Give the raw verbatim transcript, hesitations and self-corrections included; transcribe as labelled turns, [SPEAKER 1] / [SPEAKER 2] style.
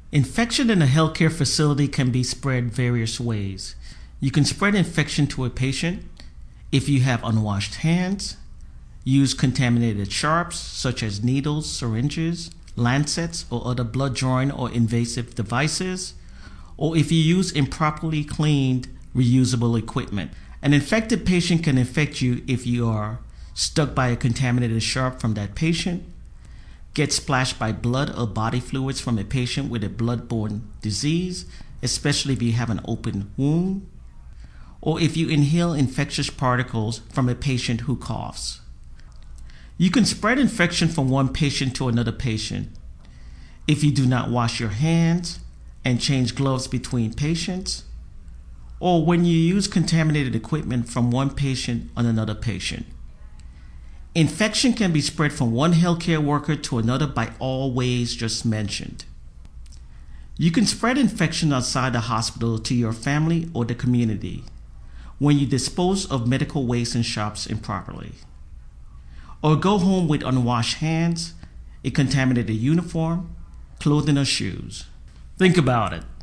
[SPEAKER 1] Infection in a healthcare facility can be spread various ways. You can spread infection to a patient if you have unwashed hands, use contaminated sharps such as needles, syringes, lancets, or other blood-drawing or invasive devices, or if you use improperly cleaned reusable equipment. An infected patient can infect you if you are stuck by a contaminated sharp from that patient, get splashed by blood or body fluids from a patient with a blood-borne disease, especially if you have an open wound, or if you inhale infectious particles from a patient who coughs. You can spread infection from one patient to another patient if you do not wash your hands and change gloves between patients, or when you use contaminated equipment from one patient on another patient. Infection can be spread from one healthcare worker to another by all ways just mentioned. You can spread infection outside the hospital to your family or the community when you dispose of medical waste in shops improperly, or go home with unwashed hands, a contaminated uniform, clothing, or shoes. Think about it.